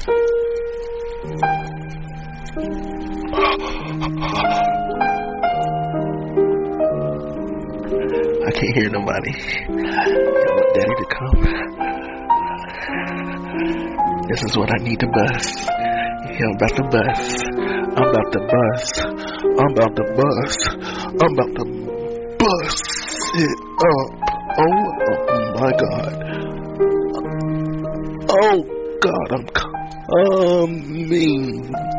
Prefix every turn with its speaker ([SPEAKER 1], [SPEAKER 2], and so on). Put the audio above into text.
[SPEAKER 1] I can't hear nobody. I want Daddy to come. This is what I need to bust. Yeah, I'm about to bust. I'm about to bust. I'm about to bust. I'm about to bust it up. Oh my God. Oh God, I'm coming.